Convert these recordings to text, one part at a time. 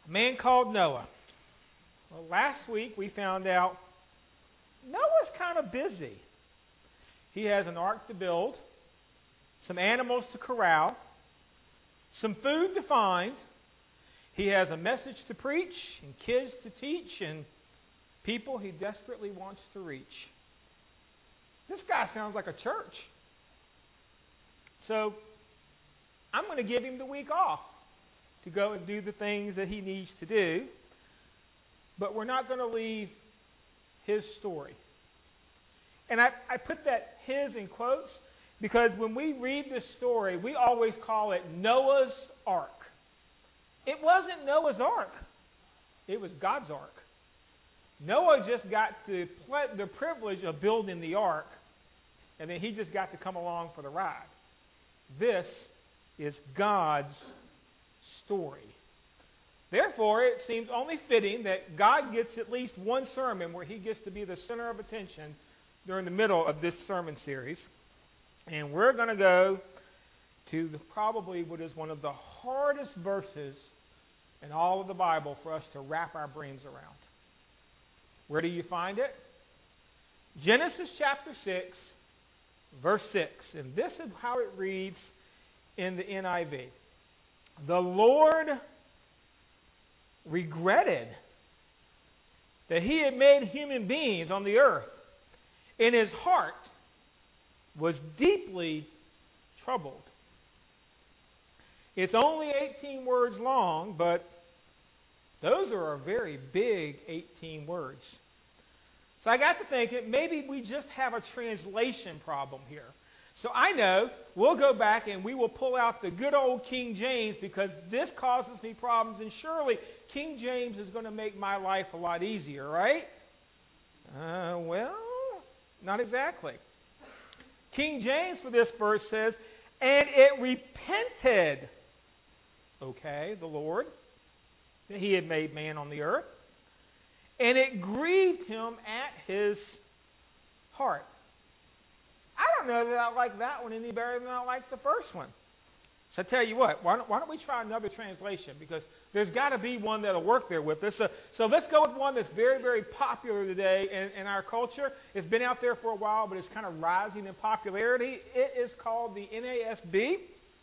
A man called Noah. Well, last week we found out Noah's kind of busy. He has an ark to build, some animals to corral, some food to find. He has a message to preach and kids to teach and people he desperately wants to reach. This guy sounds like a church. So I'm going to give him the week off to go and do the things that he needs to do. But we're not going to leave his story. And I put that his in quotes because when we read this story, we always call it Noah's Ark. It wasn't Noah's Ark. It was God's Ark. Noah just got the privilege of building the ark, and then he just got to come along for the ride. This is God's story. Therefore, it seems only fitting that God gets at least one sermon where he gets to be the center of attention during the middle of this sermon series. And we're going to go to probably what is one of the hardest verses in all of the Bible for us to wrap our brains around. Where do you find it? Genesis chapter 6, verse 6. And this is how it reads in the NIV. The Lord regretted that he had made human beings on the earth, and his heart was deeply troubled. It's only 18 words long, but those are a very big 18 words. So I got to thinking, maybe we just have a translation problem here. So I know we'll go back and we will pull out the good old King James because this causes me problems, and surely King James is going to make my life a lot easier, right? Well, not exactly. King James for this verse says, and it repented, okay, the Lord, that he had made man on the earth, and it grieved him at his heart. I don't know that I like that one any better than I like the first one. So I tell you what, why don't we try another translation? Because there's got to be one that'll work there with us. So let's go with one that's very, very popular today in our culture. It's been out there for a while, but it's kind of rising in popularity. It is called the NASB.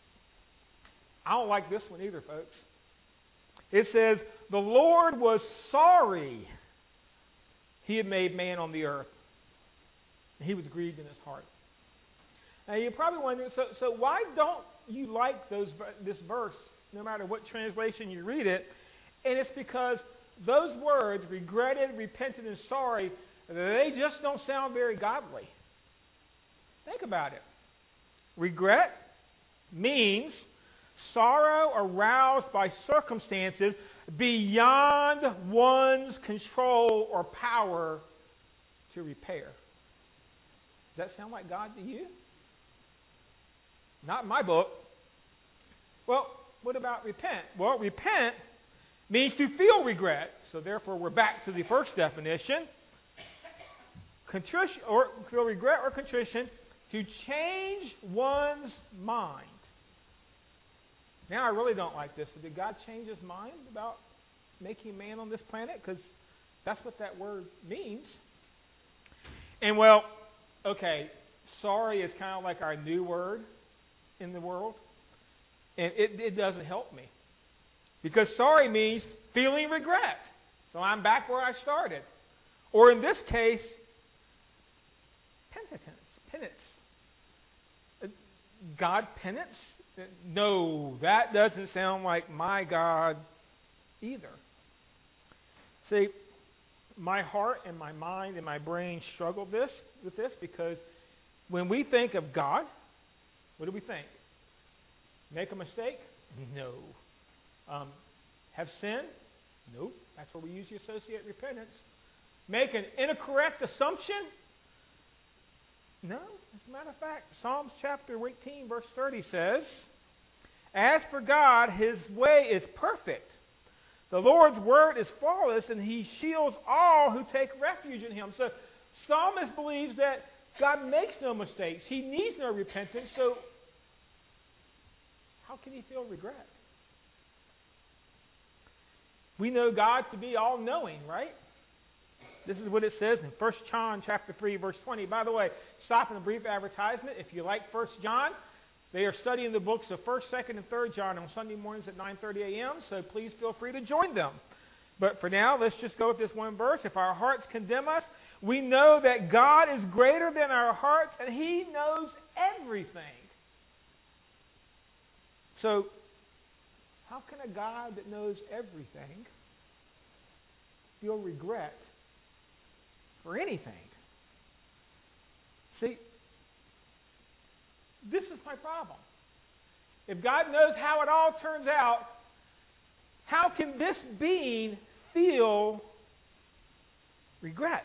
I don't like this one either, folks. It says, the Lord was sorry he had made man on the earth. He was grieved in his heart. Now you're probably wondering, so why don't you like this verse, no matter what translation you read it? And it's because those words, regretted, repented, and sorry, they just don't sound very godly. Think about it. Regret means sorrow aroused by circumstances beyond one's control or power to repair. Does that sound like God to you? Not in my book. Well, what about repent? Well, repent means to feel regret. So therefore, we're back to the first definition. Contrition, or feel regret or contrition, to change one's mind. Now, I really don't like this. So did God change his mind about making man on this planet? Because that's what that word means. And well, okay, sorry is kind of like our new word in the world. And it doesn't help me. Because sorry means feeling regret. So I'm back where I started. Or in this case, penance. God penance? No, that doesn't sound like my God either. See, my heart and my mind and my brain struggle with this because when we think of God, what do we think? Make a mistake? No. Have sin? Nope. That's where we usually associate repentance. Make an incorrect assumption? No. As a matter of fact, Psalms chapter 18, verse 30 says, as for God, his way is perfect. The Lord's word is flawless, and he shields all who take refuge in him. So, Psalmist believes that God makes no mistakes. He needs no repentance. So, how can he feel regret? We know God to be all-knowing, right? This is what it says in 1 John chapter 3, verse 20. By the way, stop in a brief advertisement. If you like 1 John, they are studying the books of 1st, 2nd, and 3rd John on Sunday mornings at 9:30 a.m., so please feel free to join them. But for now, let's just go with this one verse. If our hearts condemn us, we know that God is greater than our hearts, and He knows everything. So, how can a God that knows everything feel regret for anything? See, this is my problem. If God knows how it all turns out, how can this being feel regret?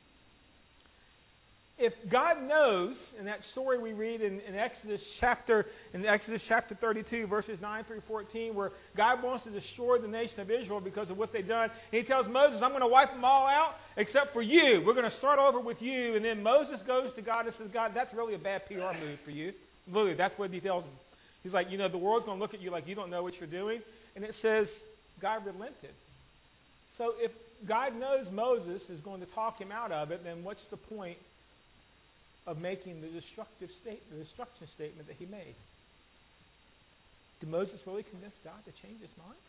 If God knows, in that story we read in Exodus chapter 32, verses 9 through 14, where God wants to destroy the nation of Israel because of what they've done, He tells Moses, I'm going to wipe them all out except for you. We're going to start over with you. And then Moses goes to God and says, God, that's really a bad PR move for you. Literally, that's what He tells him. He's like, the world's going to look at you like you don't know what you're doing. And it says God relented. So if God knows Moses is going to talk him out of it, then what's the point of making the destruction statement that he made? Did Moses really convince God to change his mind?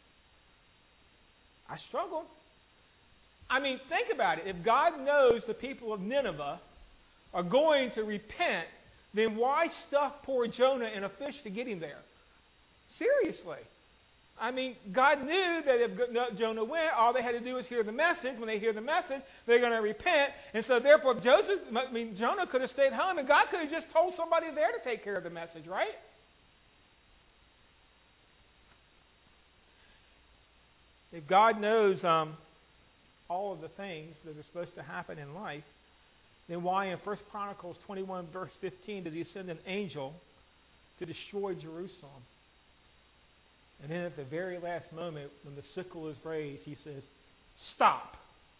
I struggle. I mean, think about it. If God knows the people of Nineveh are going to repent, then why stuff poor Jonah in a fish to get him there? Seriously. I mean, God knew that if Jonah went, all they had to do was hear the message. When they hear the message, they're going to repent. And so therefore, Jonah could have stayed home, and God could have just told somebody there to take care of the message, right? If God knows all of the things that are supposed to happen in life, then why in 1 Chronicles 21, verse 15, does He send an angel to destroy Jerusalem? And then at the very last moment, when the sickle is raised, He says, stop.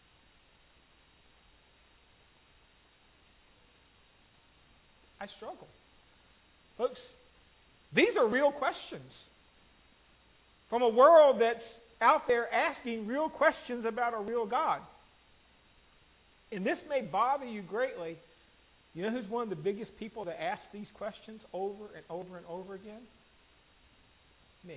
I struggle. Folks, these are real questions from a world that's out there asking real questions about a real God. And this may bother you greatly. You know who's one of the biggest people to ask these questions over and over and over again? Me.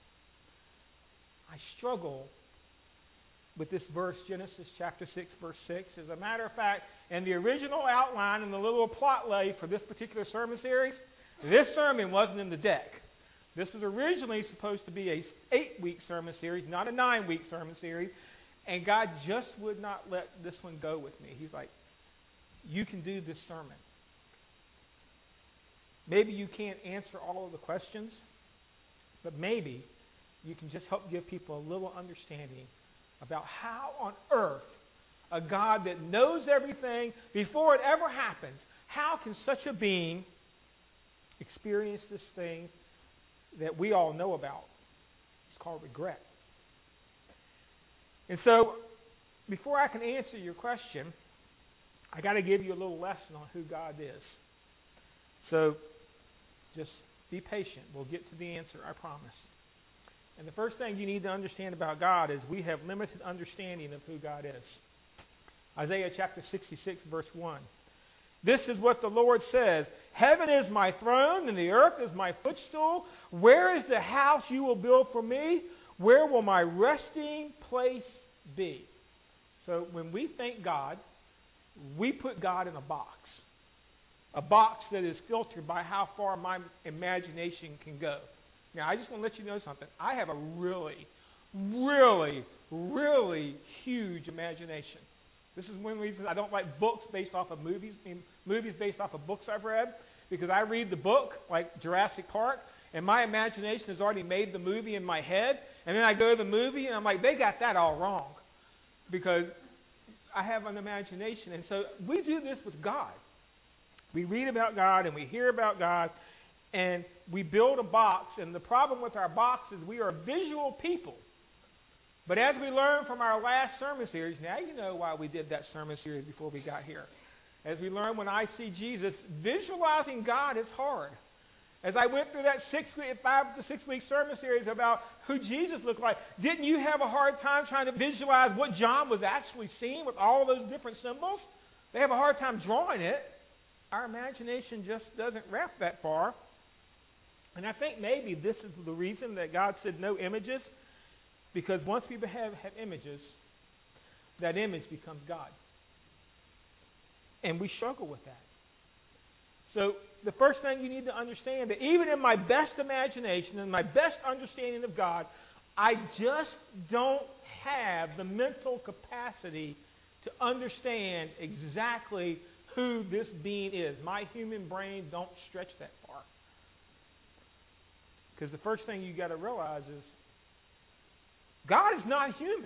I struggle with this verse, Genesis chapter 6, verse 6. As a matter of fact, in the original outline and the little plot lay for this particular sermon series, this sermon wasn't in the deck. This was originally supposed to be a 8-week sermon series, not a 9-week sermon series. And God just would not let this one go with me. He's like, you can do this sermon. Maybe you can't answer all of the questions, but maybe you can just help give people a little understanding about how on earth a God that knows everything before it ever happens, how can such a being experience this thing that we all know about? It's called regret. And so, before I can answer your question, I got to give you a little lesson on who God is. So, just be patient. We'll get to the answer, I promise. And the first thing you need to understand about God is we have limited understanding of who God is. Isaiah chapter 66, verse 1. This is what the Lord says. Heaven is my throne, and the earth is my footstool. Where is the house you will build for me? Where will my resting place be? So when we think God, we put God in a box that is filtered by how far my imagination can go. Now, I just want to let you know something. I have a really, really, really huge imagination. This is one reason I don't like books based off of movies based off of books I've read, because I read the book, like Jurassic Park, and my imagination has already made the movie in my head, and then I go to the movie, and I'm like, they got that all wrong, because I have an imagination. And so we do this with God. We read about God, and we hear about God, and we build a box, and the problem with our box is we are visual people. But as we learned from our last sermon series, now you know why we did that sermon series before we got here. As we learned when I see Jesus, visualizing God is hard. As I went through that 5 to 6 week sermon series about who Jesus looked like, didn't you have a hard time trying to visualize what John was actually seeing with all of those different symbols? They have a hard time drawing it. Our imagination just doesn't wrap that far. And I think maybe this is the reason that God said no images, because once people have images, that image becomes God. And we struggle with that. So the first thing you need to understand that even in my best imagination and my best understanding of God, I just don't have the mental capacity to understand exactly who this being is. My human brain don't stretch that far. Because the first thing you got to realize is God is not human.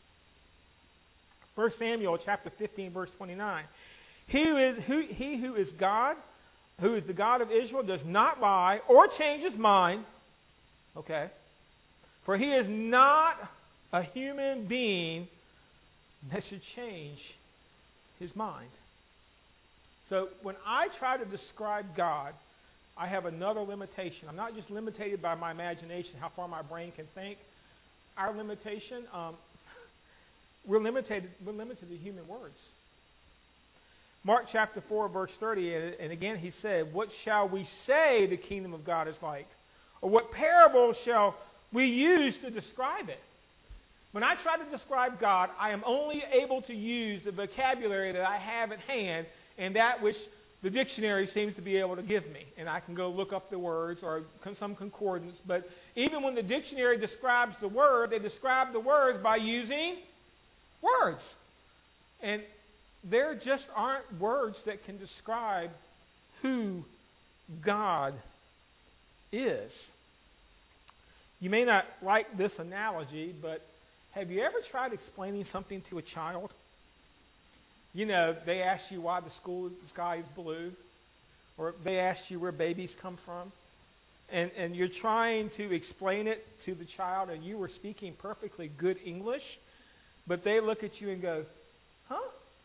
1 Samuel chapter 15, verse 29. He who is God, who is the God of Israel, does not lie or change his mind. Okay? For he is not a human being that should change his mind. So when I try to describe God, I have another limitation. I'm not just limited by my imagination, how far my brain can think. Our limitation, we're limited to human words. Mark chapter 4, verse 30, and again he said, what shall we say the kingdom of God is like? Or what parable shall we use to describe it? When I try to describe God, I am only able to use the vocabulary that I have at hand and that which the dictionary seems to be able to give me. And I can go look up the words or some concordance. But even when the dictionary describes the word, they describe the words by using words. And there just aren't words that can describe who God is. You may not like this analogy, but have you ever tried explaining something to a child? You know, they ask you why the sky is blue, or they ask you where babies come from, and you're trying to explain it to the child, and you were speaking perfectly good English, but they look at you and go, huh?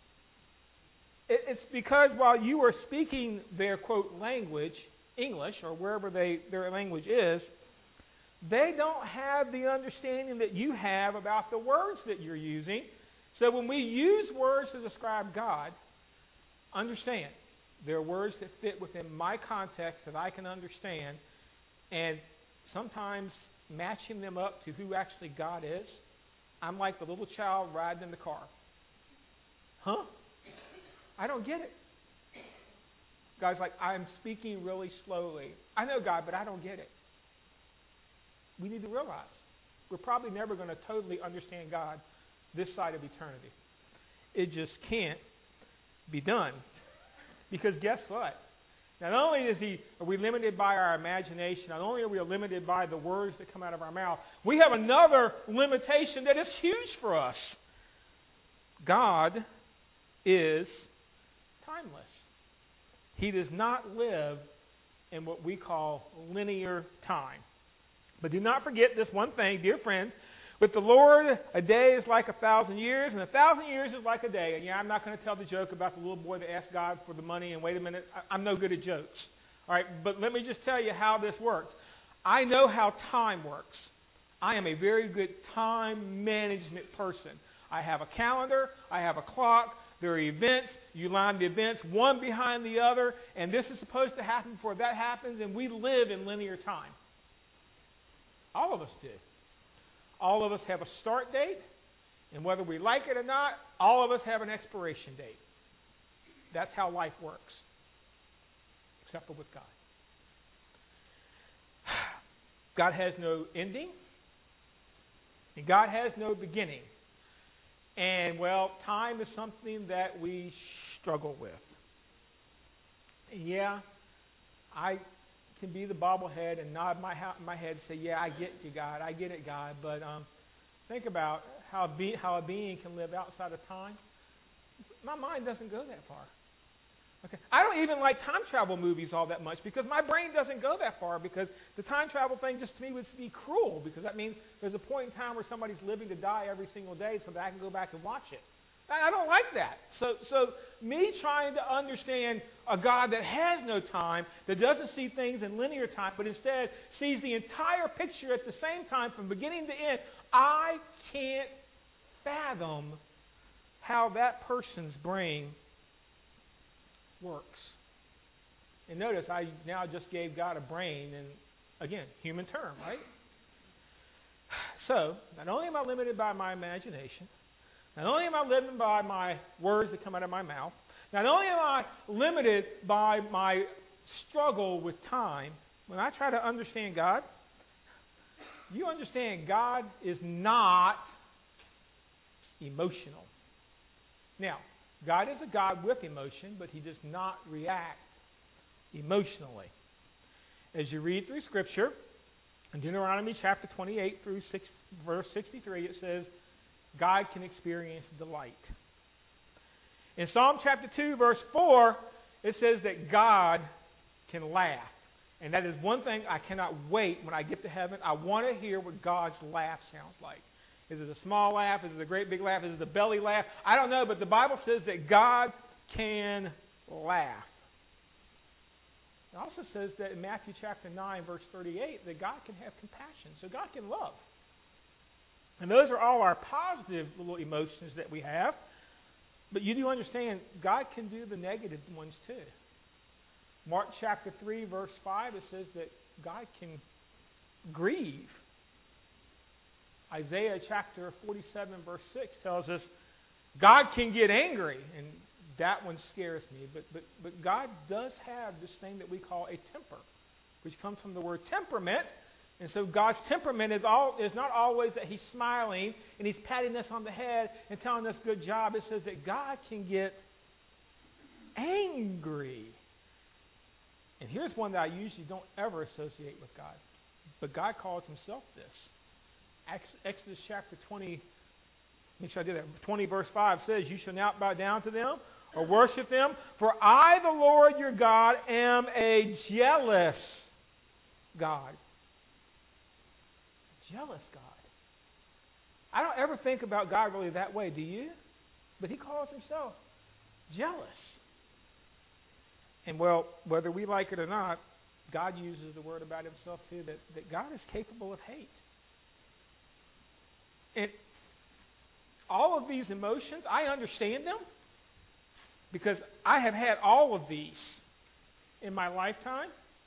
It's because while you are speaking their, quote, language, English, or wherever their language is, they don't have the understanding that you have about the words that you're using. So when we use words to describe God, understand, there are words that fit within my context that I can understand, and sometimes matching them up to who actually God is, I'm like the little child riding in the car. Huh? I don't get it. God's like, I'm speaking really slowly. I know, God, but I don't get it. We need to realize we're probably never going to totally understand God this side of eternity. It just can't be done. Because guess what? Not only are we limited by our imagination, not only are we limited by the words that come out of our mouth, we have another limitation that is huge for us. God is timeless. He does not live in what we call linear time. But do not forget this one thing, dear friends. With the Lord, a day is like 1,000 years, and 1,000 years is like a day. And yeah, I'm not going to tell the joke about the little boy that asked God for the money, and wait a minute, I'm no good at jokes. All right, but let me just tell you how this works. I know how time works. I am a very good time management person. I have a calendar, I have a clock, there are events, you line the events one behind the other, and this is supposed to happen before that happens, and we live in linear time. All of us do. All of us have a start date, and whether we like it or not, all of us have an expiration date. That's how life works, except for with God. God has no ending, and God has no beginning. And, well, time is something that we struggle with. And yeah, I can be the bobblehead and nod my head and say, yeah, I get you, God. I get it, God. But think about how a being can live outside of time. My mind doesn't go that far. Okay, I don't even like time travel movies all that much because my brain doesn't go that far, because the time travel thing just to me would be cruel, because that means there's a point in time where somebody's living to die every single day so that I can go back and watch it. I don't like that. So me trying to understand a God that has no time, that doesn't see things in linear time, but instead sees the entire picture at the same time from beginning to end, I can't fathom how that person's brain works. And notice I now just gave God a brain, and again, human term, right? So, not only am I limited by my imagination, not only am I limited by my words that come out of my mouth, not only am I limited by my struggle with time, when I try to understand God, you understand God is not emotional. Now, God is a God with emotion, but he does not react emotionally. As you read through Scripture, in Deuteronomy chapter 28 through verse 63, it says, God can experience delight. In Psalm chapter 2, verse 4, it says that God can laugh. And that is one thing I cannot wait when I get to heaven. I want to hear what God's laugh sounds like. Is it a small laugh? Is it a great big laugh? Is it a belly laugh? I don't know, but the Bible says that God can laugh. It also says that in Matthew chapter 9, verse 38, that God can have compassion. So God can love. And those are all our positive little emotions that we have. But you do understand, God can do the negative ones too. Mark chapter 3, verse 5, it says that God can grieve. Isaiah chapter 47, verse 6 tells us God can get angry. And that one scares me. But God does have this thing that we call a temper, which comes from the word temperament. And so God's temperament is not always that he's smiling and he's patting us on the head and telling us good job. It says that God can get angry. And here's one that I usually don't ever associate with God. But God calls himself this. Exodus chapter 20, make sure I did that. 20 verse 5 says, you shall not bow down to them or worship them, for I, the Lord your God, am a jealous God. Jealous God. I don't ever think about God really that way, do you? But he calls himself jealous. And well, whether we like it or not, God uses the word about himself too, that God is capable of hate. And all of these emotions, I understand them because I have had all of these in my lifetime.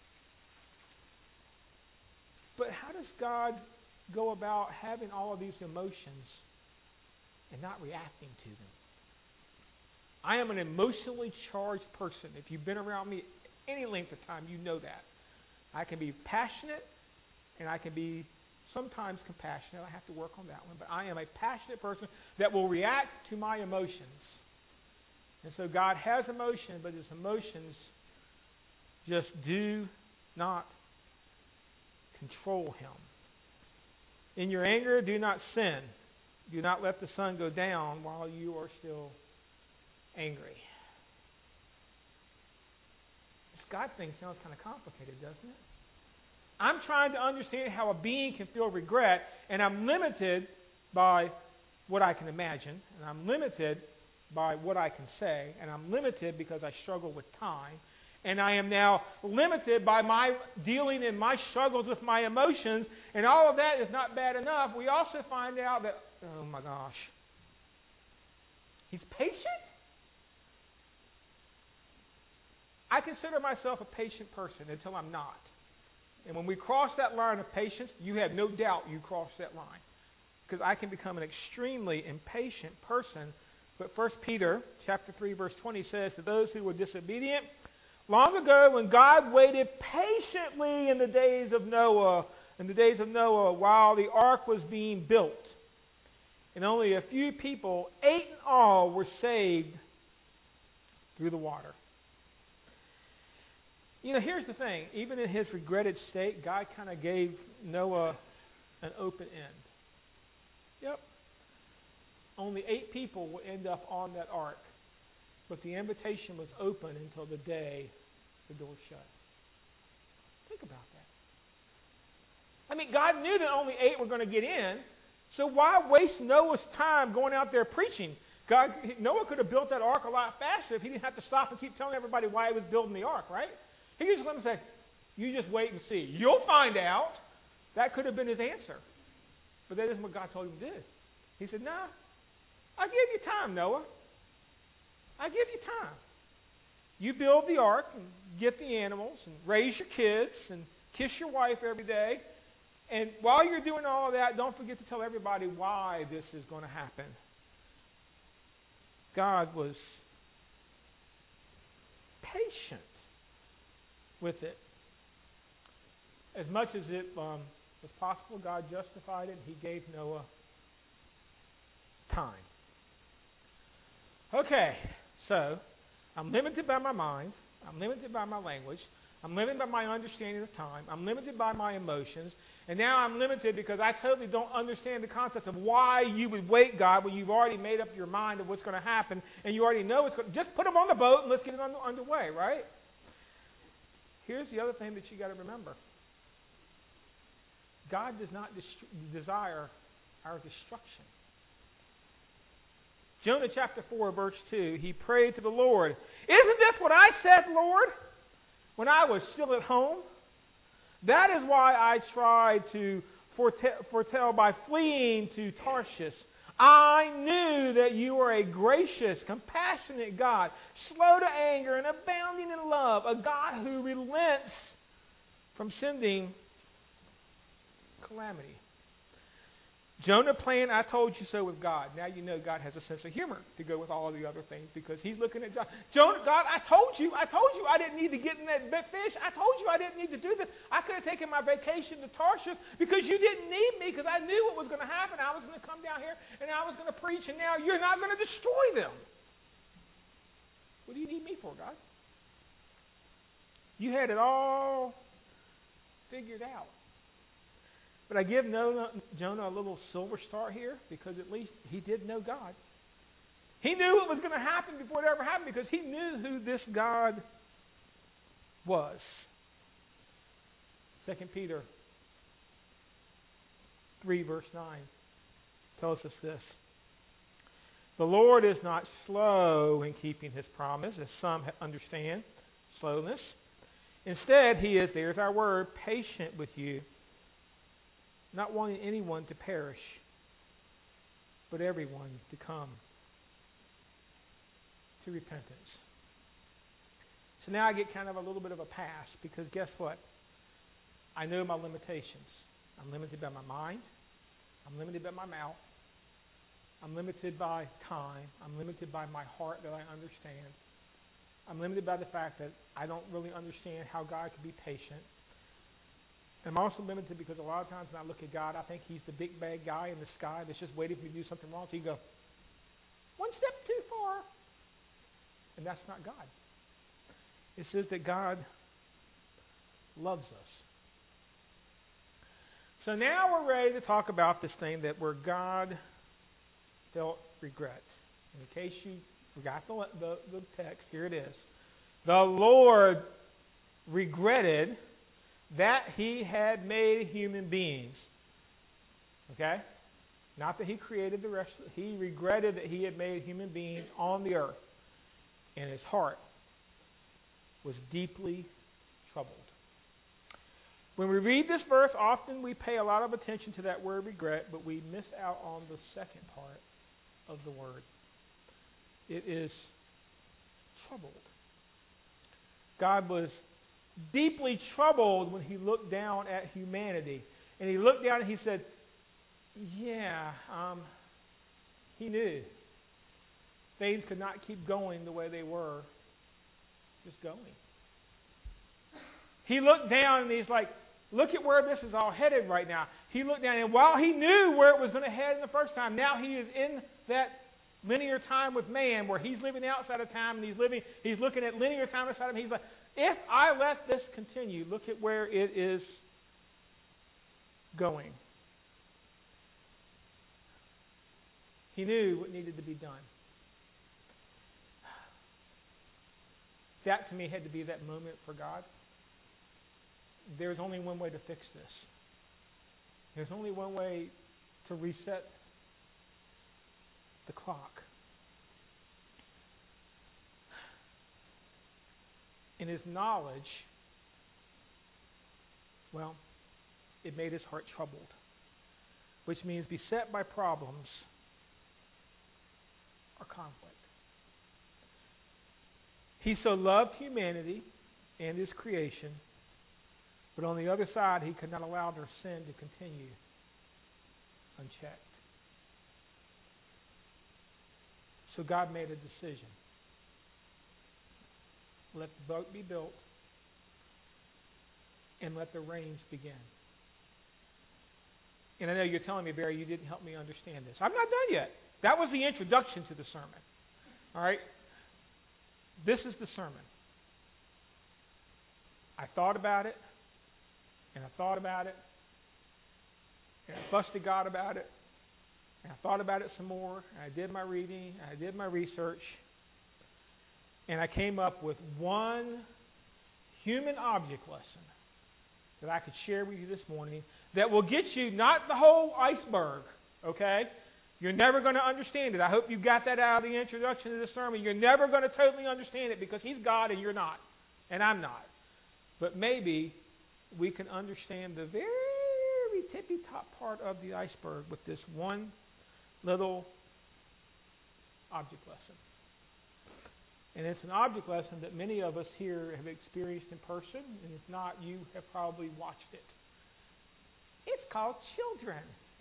But how does God go about having all of these emotions and not reacting to them? I am an emotionally charged person. If you've been around me any length of time, you know that. I can be passionate and I can be sometimes compassionate. I have to work on that one. But I am a passionate person that will react to my emotions. And so God has emotion, but his emotions just do not control him. In your anger, do not sin. Do not let the sun go down while you are still angry. This God thing sounds kind of complicated, doesn't it? I'm trying to understand how a being can feel regret, and I'm limited by what I can imagine, and I'm limited by what I can say, and I'm limited because I struggle with time, and I am now limited by my dealing in my struggles with my emotions, and all of that is not bad enough. We also find out that, oh my gosh, he's patient? I consider myself a patient person until I'm not. And when we cross that line of patience, you have no doubt you cross that line. Because I can become an extremely impatient person. But 1 Peter chapter 3, verse 20 says, to those who were disobedient, long ago when God waited patiently in the days of Noah, while the ark was being built, and only a few people, 8 in all, were saved through the water. You know, here's the thing. Even in his regretted state, God kind of gave Noah an open end. Yep. Only 8 people will end up on that ark. But the invitation was open until the day the door shut. Think about that. I mean, God knew that only 8 were going to get in. So why waste Noah's time going out there preaching? Noah could have built that ark a lot faster if he didn't have to stop and keep telling everybody why he was building the ark, right? He could just let them say, you just wait and see. You'll find out. That could have been his answer. But that isn't what God told him to do. He said, nah, I give you time, Noah. I give you time. You build the ark and get the animals and raise your kids and kiss your wife every day. And while you're doing all of that, don't forget to tell everybody why this is going to happen. God was patient with it. As much as it was possible, God justified it. He gave Noah time. Okay, so I'm limited by my mind. I'm limited by my language. I'm limited by my understanding of time. I'm limited by my emotions. And now I'm limited because I totally don't understand the concept of why you would wait, God, when you've already made up your mind of what's going to happen and you already know what's going to. Just put them on the boat and let's get it underway, right? Here's the other thing that you got to remember. God does not desire our destruction. Jonah chapter 4, verse 2, he prayed to the Lord, isn't this what I said, Lord, when I was still at home? That is why I tried to foretell by fleeing to Tarshish. I knew that you were a gracious, compassionate God, slow to anger and abounding in love, a God who relents from sending calamity. Jonah playing I told you so with God. Now you know God has a sense of humor to go with all of the other things because he's looking at Jonah. God, I told you I didn't need to get in that big fish. I told you I didn't need to do this. I could have taken my vacation to Tarshish because you didn't need me because I knew what was going to happen. I was going to come down here and I was going to preach and now you're not going to destroy them. What do you need me for, God? You had it all figured out. But I give Jonah a little silver star here because at least he did know God. He knew what was going to happen before it ever happened because he knew who this God was. 2 Peter 3 verse 9 tells us this. The Lord is not slow in keeping his promise, as some understand slowness. Instead, he is, there's our word, patient with you, not wanting anyone to perish, but everyone to come to repentance. So now I get kind of a little bit of a pass because guess what? I know my limitations. I'm limited by my mind. I'm limited by my mouth. I'm limited by time. I'm limited by my heart that I understand. I'm limited by the fact that I don't really understand how God can be patient. I'm also limited because a lot of times when I look at God, I think he's the big bad guy in the sky that's just waiting for me to do something wrong. So you go, one step too far. And that's not God. It says that God loves us. So now we're ready to talk about this thing that where God felt regret. In case you forgot the text, here it is. The Lord regretted that he had made human beings. Okay? Not that he created the rest. He regretted that he had made human beings on the earth. And his heart was deeply troubled. When we read this verse, often we pay a lot of attention to that word regret, but we miss out on the second part of the word. It is troubled. God was deeply troubled when he looked down at humanity. And he looked down and he said, he knew things could not keep going the way they were just going. He looked down and he's like, look at where this is all headed right now. He looked down and while he knew where it was going to head in the first time, now he is in that linear time with man where he's living outside of time and he's looking at linear time outside of him. He's like, if I let this continue, look at where it is going. He knew what needed to be done. That to me had to be that moment for God. There's only one way to fix this. There's only one way to reset the clock. And his knowledge, well, it made his heart troubled, which means beset by problems or conflict. He so loved humanity and his creation, but on the other side, he could not allow their sin to continue unchecked. So God made a decision. Let the boat be built and let the rains begin. And I know you're telling me, Barry, you didn't help me understand this. I'm not done yet. That was the introduction to the sermon. All right? This is the sermon. I thought about it, and I thought about it, and I fussed at God about it, and I thought about it some more, and I did my reading, and I did my research, and I came up with one human object lesson that I could share with you this morning that will get you not the whole iceberg, okay? You're never going to understand it. I hope you got that out of the introduction to the sermon. You're never going to totally understand it because he's God and you're not, and I'm not. But maybe we can understand the very tippy top part of the iceberg with this one little object lesson. And it's an object lesson that many of us here have experienced in person, and if not, you have probably watched it. It's called children.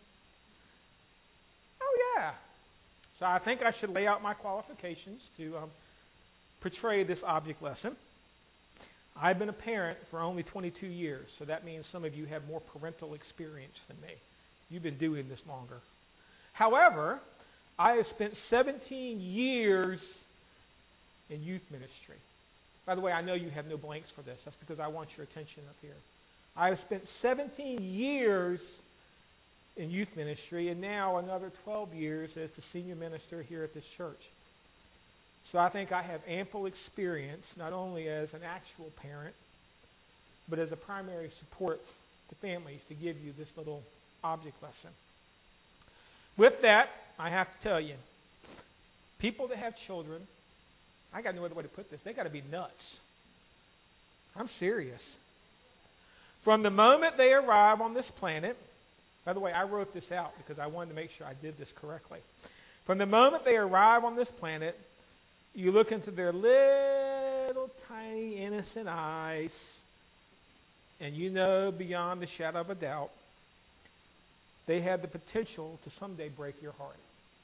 Oh, yeah. So I think I should lay out my qualifications to portray this object lesson. I've been a parent for only 22 years, so that means some of you have more parental experience than me. You've been doing this longer. However, I have spent 17 years in youth ministry. By the way, I know you have no blanks for this. That's because I want your attention up here. I have spent 17 years in youth ministry, and now another 12 years as the senior minister here at this church. So I think I have ample experience, not only as an actual parent, but as a primary support to families to give you this little object lesson. With that, I have to tell you, people that have children, I got no other way to put this, they got to be nuts. I'm serious. From the moment they arrive on this planet, by the way, I wrote this out because I wanted to make sure I did this correctly. From the moment they arrive on this planet, you look into their little tiny innocent eyes, and you know beyond the shadow of a doubt, they have the potential to someday break your heart.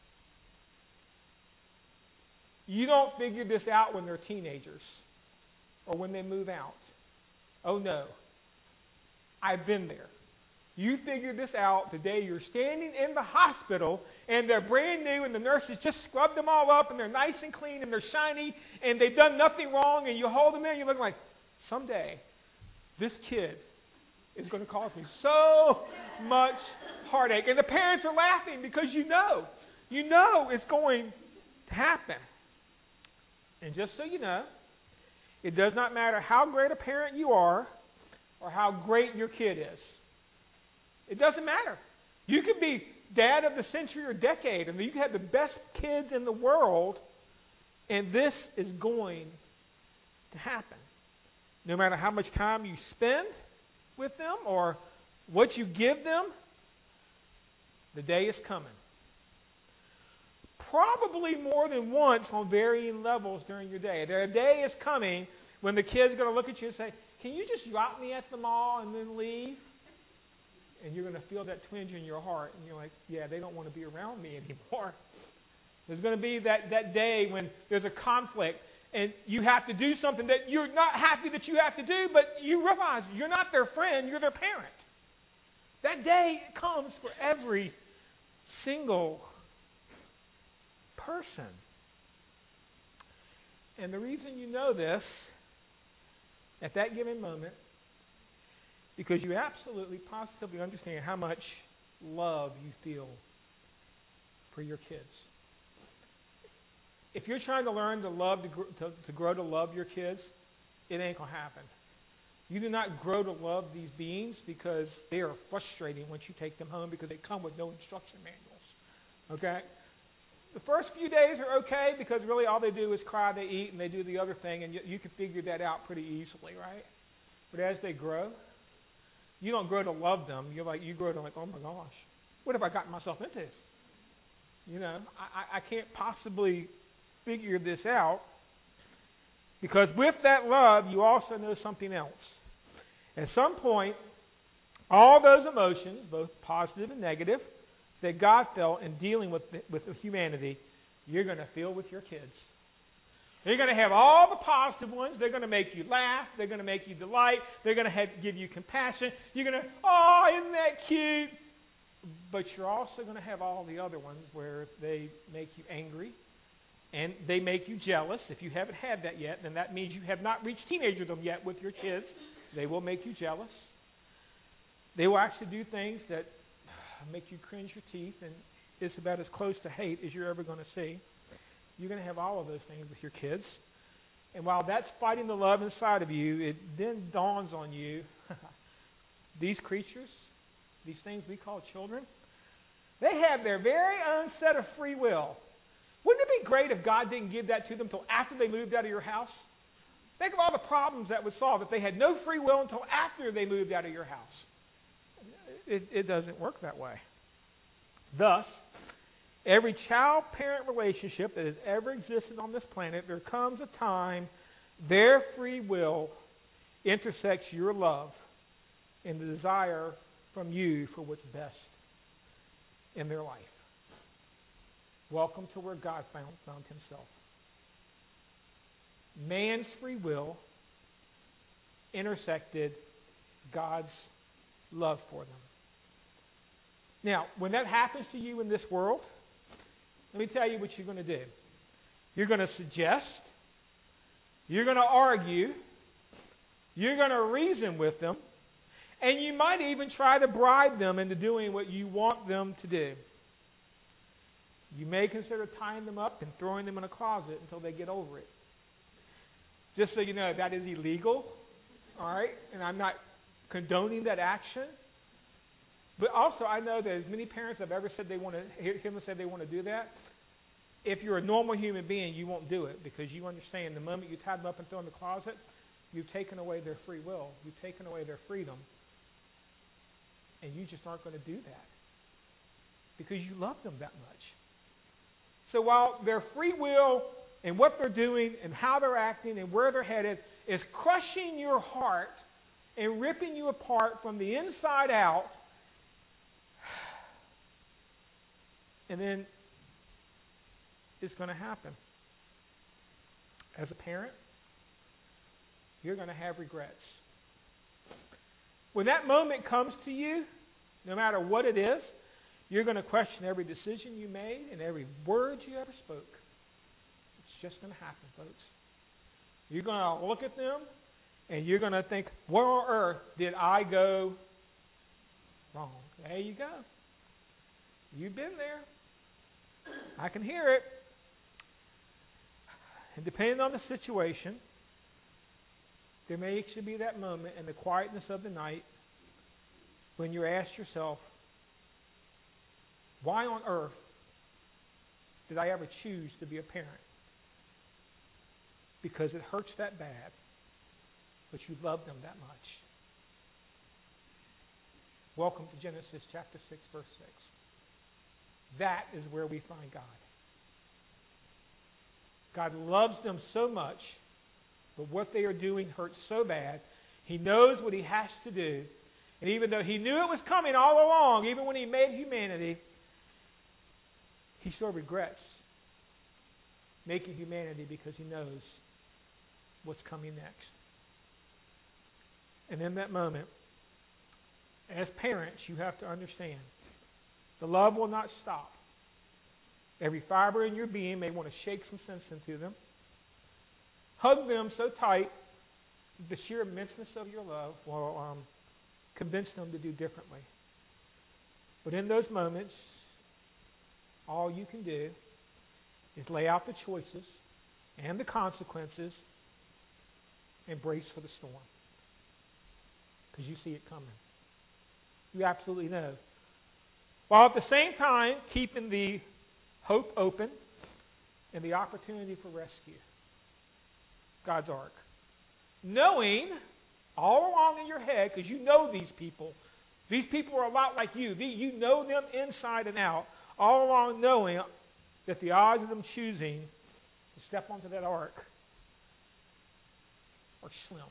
You don't figure this out when they're teenagers or when they move out. Oh no, I've been there. You figure this out the day you're standing in the hospital and they're brand new and the nurses just scrubbed them all up and they're nice and clean and they're shiny and they've done nothing wrong, and you hold them in and you're looking like, someday this kid is going to cause me so much heartache. And the parents are laughing because you know it's going to happen. And just so you know, it does not matter how great a parent you are or how great your kid is. It doesn't matter. You could be dad of the century or decade, and you could have the best kids in the world, and this is going to happen. No matter how much time you spend with them or what you give them, the day is coming. Probably more than once on varying levels during your day. The day is coming when the kid's going to look at you and say, can you just drop me at the mall and then leave? And you're going to feel that twinge in your heart. And you're like, yeah, they don't want to be around me anymore. There's going to be that day when there's a conflict and you have to do something that you're not happy that you have to do, but you realize you're not their friend, you're their parent. That day comes for every single person. And the reason you know this at that given moment, because you absolutely, positively understand how much love you feel for your kids. If you're trying to learn to grow to love your kids, it ain't going to happen. You do not grow to love these beings because they are frustrating once you take them home because they come with no instruction manuals. Okay? The first few days are okay because really all they do is cry, they eat, and they do the other thing, and you can figure that out pretty easily, right? But as they grow, you don't grow to love them. You grow to like, oh my gosh, what have I gotten myself into? I can't possibly figure this out. Because with that love, you also know something else. At some point, all those emotions, both positive and negative, that God felt in dealing with humanity, you're going to feel with your kids. You're going to have all the positive ones. They're going to make you laugh. They're going to make you delight. They're going to give you compassion. You're going to, oh, isn't that cute? But you're also going to have all the other ones where they make you angry and they make you jealous. If you haven't had that yet, then that means you have not reached teenagerdom yet with your kids. They will make you jealous. They will actually do things that make you cringe your teeth, and it's about as close to hate as you're ever going to see. You're going to have all of those things with your kids. And while that's fighting the love inside of you, it then dawns on you, these creatures, these things we call children, they have their very own set of free will. Wouldn't it be great if God didn't give that to them until after they moved out of your house? Think of all the problems that would solve if they had no free will until after they moved out of your house. It doesn't work that way. Thus, every child-parent relationship that has ever existed on this planet, there comes a time their free will intersects your love and the desire from you for what's best in their life. Welcome to where God found himself. Man's free will intersected God's love for them. Now, when that happens to you in this world, let me tell you what you're going to do. You're going to suggest, you're going to argue, you're going to reason with them, and you might even try to bribe them into doing what you want them to do. You may consider tying them up and throwing them in a closet until they get over it. Just so you know, that is illegal, all right? And I'm not condoning that action. But also, I know that as many parents have ever said they want to hear them say they want to do that, if you're a normal human being, you won't do it because you understand the moment you tie them up and throw them in the closet, you've taken away their free will. You've taken away their freedom. And you just aren't going to do that because you love them that much. So while their free will and what they're doing and how they're acting and where they're headed is crushing your heart and ripping you apart from the inside out, and then it's going to happen. As a parent, you're going to have regrets. When that moment comes to you, no matter what it is, you're going to question every decision you made and every word you ever spoke. It's just going to happen, folks. You're going to look at them and you're going to think, where on earth did I go wrong? There you go. You've been there. I can hear it. And depending on the situation, there may actually be that moment in the quietness of the night when you ask yourself, why on earth did I ever choose to be a parent? Because it hurts that bad, but you love them that much. Welcome to Genesis chapter 6, verse 6. That is where we find God. God loves them so much, but what they are doing hurts so bad. He knows what he has to do. And even though he knew it was coming all along, even when he made humanity, he still regrets making humanity because he knows what's coming next. And in that moment, as parents, you have to understand the love will not stop. Every fiber in your being may want to shake some sense into them. Hug them so tight, the sheer immenseness of your love will convince them to do differently. But in those moments, all you can do is lay out the choices and the consequences and brace for the storm. Because you see it coming. You absolutely know. While at the same time keeping the hope open, and the opportunity for rescue. God's ark. Knowing all along in your head, because you know these people are a lot like you. You know them inside and out, all along knowing that the odds of them choosing to step onto that ark are slim.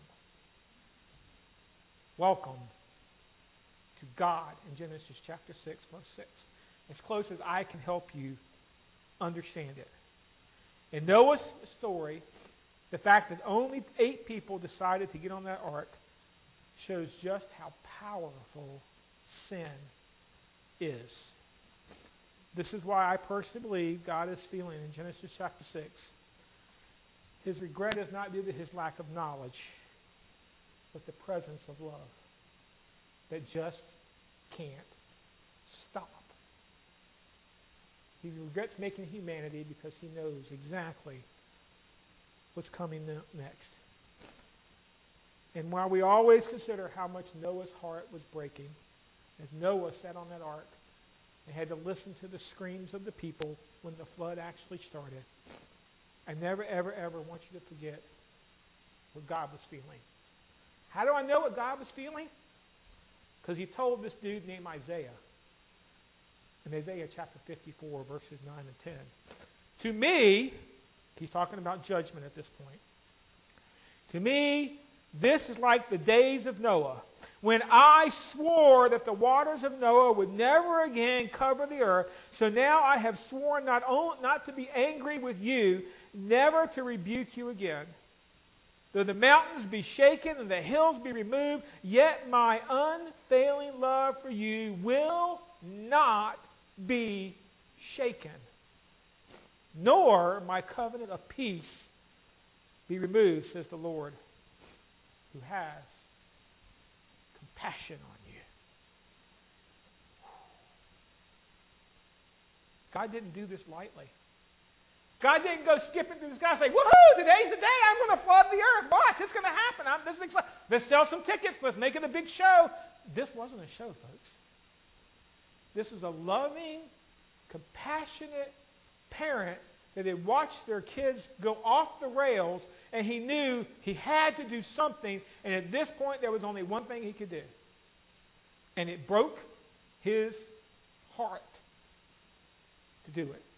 Welcome to God in Genesis chapter 6, verse 6. As close as I can help you understand it. In Noah's story, the fact that only 8 people decided to get on that ark shows just how powerful sin is. This is why I personally believe God is feeling in Genesis chapter 6. His regret is not due to his lack of knowledge, but the presence of love that just can't stop. He regrets making humanity because he knows exactly what's coming next. And while we always consider how much Noah's heart was breaking, as Noah sat on that ark and had to listen to the screams of the people when the flood actually started, I never, ever, ever want you to forget what God was feeling. How do I know what God was feeling? Because he told this dude named Isaiah in Isaiah chapter 54, verses 9 and 10. To me, he's talking about judgment at this point. To me, this is like the days of Noah, when I swore that the waters of Noah would never again cover the earth. So now I have sworn not to be angry with you, never to rebuke you again. Though the mountains be shaken and the hills be removed, yet my unfailing love for you will not be shaken, nor my covenant of peace be removed, says the Lord, who has compassion on you. God didn't do this lightly. God didn't go skipping through the sky and say, woohoo, today's the day I'm going to flood the earth. Watch, it's going to happen. Let's sell some tickets. Let's make it a big show. This wasn't a show, folks. This is a loving, compassionate parent that had watched their kids go off the rails, and he knew he had to do something, and at this point there was only one thing he could do. And it broke his heart to do it.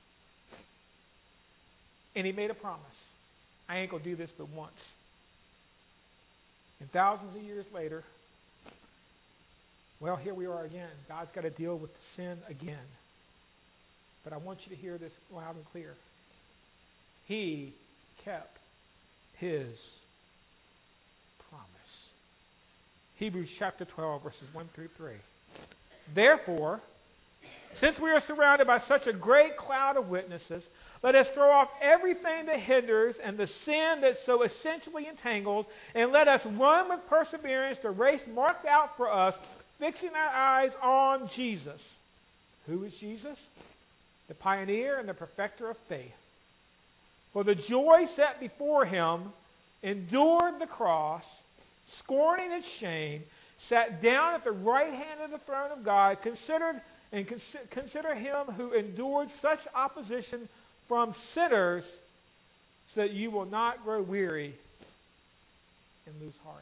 And he made a promise. I ain't going to do this but once. And thousands of years later, well, here we are again. God's got to deal with sin again. But I want you to hear this loud and clear. He kept his promise. Hebrews chapter 12, verses 1 through 3. Therefore, since we are surrounded by such a great cloud of witnesses, let us throw off everything that hinders and the sin that so essentially entangles, and let us run with perseverance the race marked out for us, fixing our eyes on Jesus. Who is Jesus? The pioneer and the perfecter of faith. For the joy set before him, endured the cross, scorning its shame, sat down at the right hand of the throne of God. Consider him who endured such opposition from sinners, so that you will not grow weary and lose heart.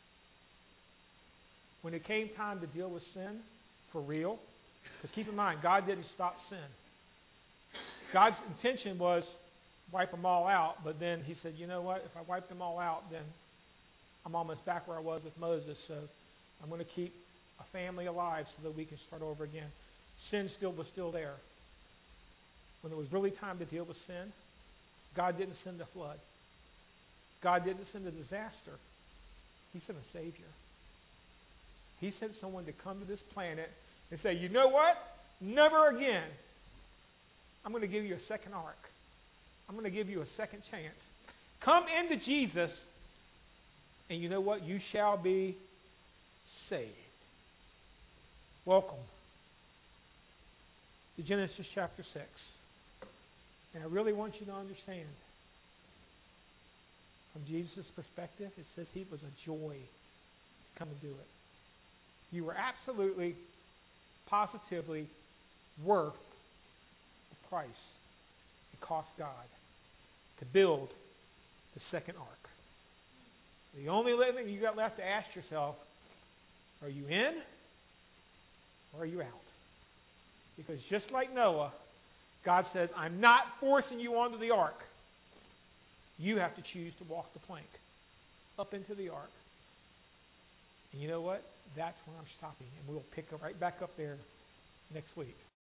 When it came time to deal with sin for real, because keep in mind, God didn't stop sin. God's intention was wipe them all out, but then he said, you know what, if I wipe them all out, then I'm almost back where I was with Moses, so I'm going to keep a family alive so that we can start over again. Sin was still there. When it was really time to deal with sin, God didn't send a flood. God didn't send a disaster. He sent a Savior. He sent someone to come to this planet and say, you know what? Never again. I'm going to give you a second ark. I'm going to give you a second chance. Come into Jesus, and you know what? You shall be saved. Welcome to Genesis chapter 6. And I really want you to understand, from Jesus' perspective, it says he was a joy to come and do it. You were absolutely, positively worth the price it cost God to build the second ark. The only thing you got left to ask yourself, are you in or are you out? Because just like Noah, God says, I'm not forcing you onto the ark. You have to choose to walk the plank up into the ark. And you know what? That's where I'm stopping. And we'll pick right back up there next week.